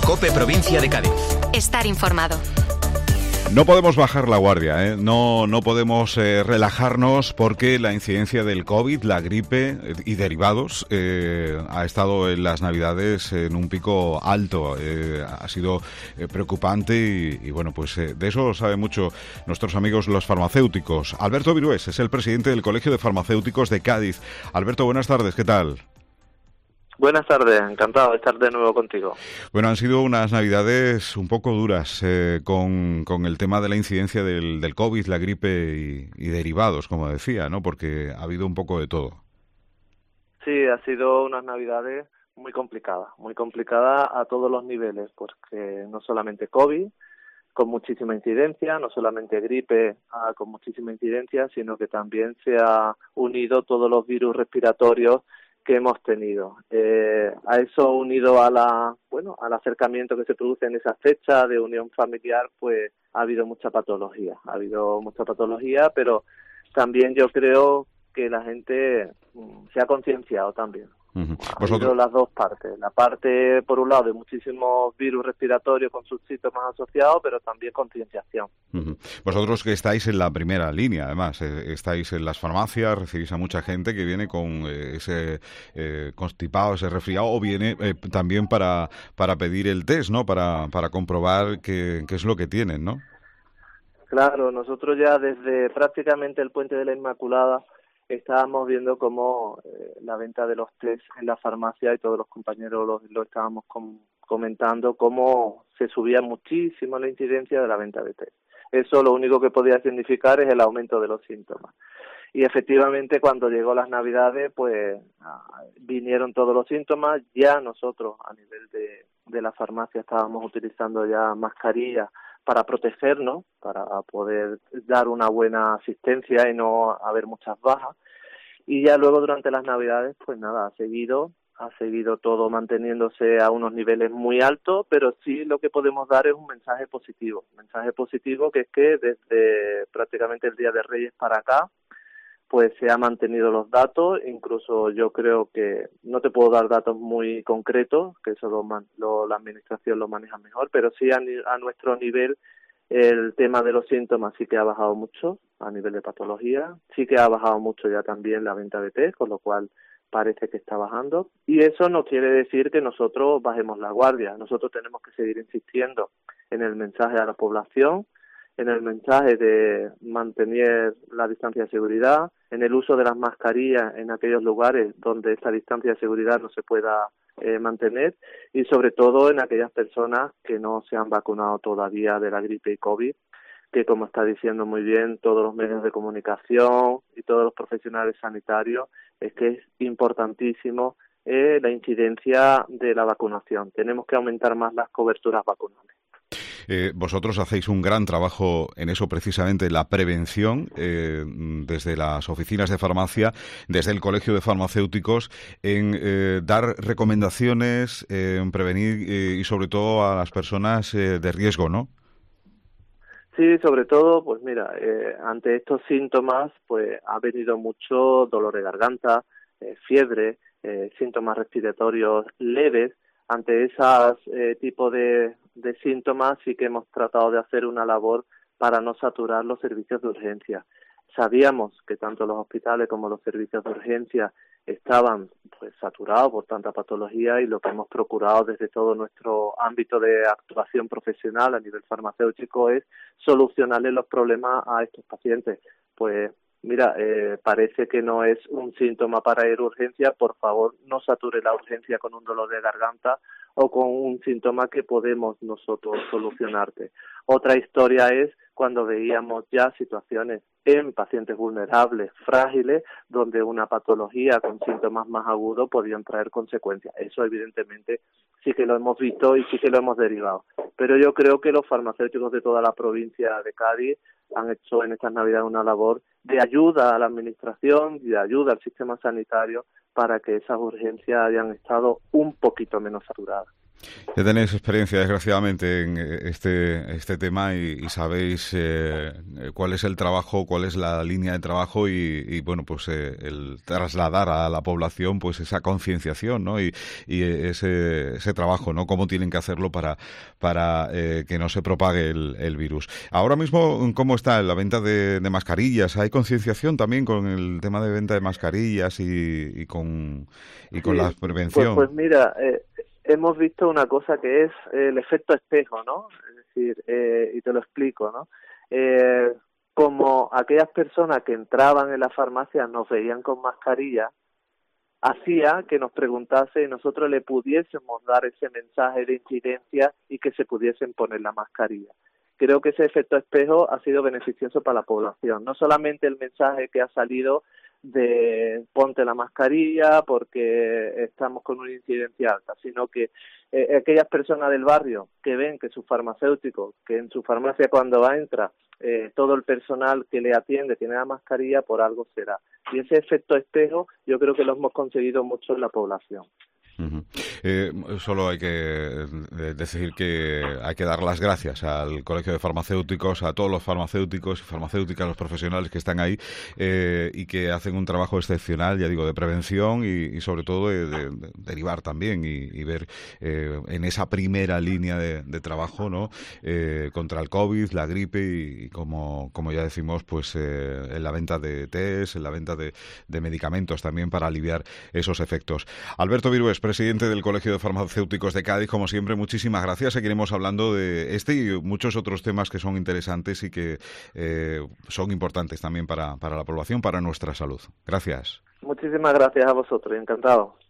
COPE Provincia de Cádiz. Estar informado. No podemos bajar la guardia, ¿eh? No podemos relajarnos porque la incidencia del COVID, la gripe y derivados ha estado en las Navidades en un pico alto. Ha sido preocupante y bueno, pues de eso saben mucho nuestros amigos los farmacéuticos. Alberto Virués es el presidente del Colegio de Farmacéuticos de Cádiz. Alberto, buenas tardes, ¿qué tal? Buenas tardes, encantado de estar de nuevo contigo. Bueno, han sido unas Navidades un poco duras con el tema de la incidencia del COVID, la gripe y derivados, como decía, ¿no? Porque ha habido un poco de todo. Sí, ha sido unas Navidades muy complicadas a todos los niveles, porque no solamente COVID, con muchísima incidencia, no solamente gripe con muchísima incidencia, sino que también se ha unido todos los virus respiratorios que hemos tenido. A eso unido al acercamiento que se produce en esa fecha de unión familiar, pues ha habido mucha patología, pero también yo creo que la gente se ha concienciado también. Uh-huh. Ha habido las dos partes, la parte por un lado de muchísimos virus respiratorios con sus síntomas asociados, pero también concienciación. Uh-huh. Vosotros que estáis en la primera línea, además, estáis en las farmacias, recibís a mucha gente que viene con ese constipado, ese resfriado, o viene también para pedir el test, ¿no? Para comprobar qué es lo que tienen, ¿no? Claro, nosotros ya desde prácticamente el Puente de la Inmaculada estábamos viendo cómo la venta de los test en la farmacia, y todos los compañeros lo estábamos comentando, cómo se subía muchísimo la incidencia de la venta de test. Eso lo único que podía significar es el aumento de los síntomas. Y efectivamente cuando llegó las Navidades, pues vinieron todos los síntomas. Ya nosotros a nivel de la farmacia estábamos utilizando ya mascarillas para protegernos, para poder dar una buena asistencia y no haber muchas bajas. Y ya luego durante las Navidades, pues nada, ha seguido todo manteniéndose a unos niveles muy altos, pero sí lo que podemos dar es un mensaje positivo que es que desde prácticamente el Día de Reyes para acá, pues se han mantenido los datos. Incluso yo creo que no te puedo dar datos muy concretos, que eso la administración lo maneja mejor, pero sí a nuestro nivel el tema de los síntomas sí que ha bajado mucho a nivel de patología, sí que ha bajado mucho ya también la venta de test, con lo cual parece que está bajando, y eso no quiere decir que nosotros bajemos la guardia. Nosotros tenemos que seguir insistiendo en el mensaje a la población, en el mensaje de mantener la distancia de seguridad, en el uso de las mascarillas en aquellos lugares donde esa distancia de seguridad no se pueda mantener, y sobre todo en aquellas personas que no se han vacunado todavía de la gripe y COVID, que como está diciendo muy bien todos los medios de comunicación y todos los profesionales sanitarios, es que es importantísimo la incidencia de la vacunación. Tenemos que aumentar más las coberturas vacunales. Vosotros hacéis un gran trabajo en eso, precisamente la prevención, desde las oficinas de farmacia, desde el Colegio de Farmacéuticos, en dar recomendaciones, en prevenir y sobre todo a las personas de riesgo, ¿no? Sí, sobre todo, pues mira, ante estos síntomas, pues ha venido mucho dolor de garganta, fiebre, síntomas respiratorios leves. Ante esos tipos de síntomas sí que hemos tratado de hacer una labor para no saturar los servicios de urgencia. Sabíamos que tanto los hospitales como los servicios de urgencia estaban pues saturados por tanta patología, y lo que hemos procurado desde todo nuestro ámbito de actuación profesional a nivel farmacéutico es solucionarle los problemas a estos pacientes. Pues mira, parece que no es un síntoma para ir a urgencia, por favor no sature la urgencia con un dolor de garganta o con un síntoma que podemos nosotros solucionarte. Otra historia es cuando veíamos ya situaciones en pacientes vulnerables, frágiles, donde una patología con síntomas más agudos podían traer consecuencias. Eso evidentemente sí que lo hemos visto y sí que lo hemos derivado. Pero yo creo que los farmacéuticos de toda la provincia de Cádiz han hecho en estas Navidades una labor de ayuda a la administración y de ayuda al sistema sanitario para que esas urgencias hayan estado un poquito menos saturadas. Ya tenéis experiencia, desgraciadamente, en este tema y sabéis cuál es el trabajo, cuál es la línea de trabajo y bueno, pues el trasladar a la población pues esa concienciación, ¿no? Y ese trabajo, ¿no? Cómo tienen que hacerlo para que no se propague el virus. Ahora mismo, ¿cómo está la venta de mascarillas? ¿Hay concienciación también con el tema de venta de mascarillas y con la Sí, pues prevención? mira, hemos visto una cosa que es el efecto espejo, ¿no? Es decir, y te lo explico, ¿no? Como aquellas personas que entraban en la farmacia nos veían con mascarilla, hacía que nos preguntase y nosotros le pudiésemos dar ese mensaje de incidencia y que se pudiesen poner la mascarilla. Creo que ese efecto espejo ha sido beneficioso para la población. No solamente el mensaje que ha salido de ponte la mascarilla porque estamos con una incidencia alta, sino que aquellas personas del barrio que ven que su farmacéutico, que en su farmacia cuando entra, todo el personal que le atiende tiene la mascarilla, por algo será. Y ese efecto espejo yo creo que lo hemos conseguido mucho en la población. Ujú. Solo hay que decir que hay que dar las gracias al Colegio de Farmacéuticos, a todos los farmacéuticos y farmacéuticas, los profesionales que están ahí y que hacen un trabajo excepcional, ya digo, de prevención y sobre todo de derivar también y ver en esa primera línea de trabajo, ¿no? Contra el COVID, la gripe y como ya decimos, pues en la venta de test, en la venta de medicamentos también para aliviar esos efectos. Alberto Virués, presidente del Colegio de Farmacéuticos de Cádiz, como siempre, muchísimas gracias. Seguiremos hablando de este y muchos otros temas que son interesantes y que son importantes también para la población, para nuestra salud. Gracias. Muchísimas gracias a vosotros, encantado.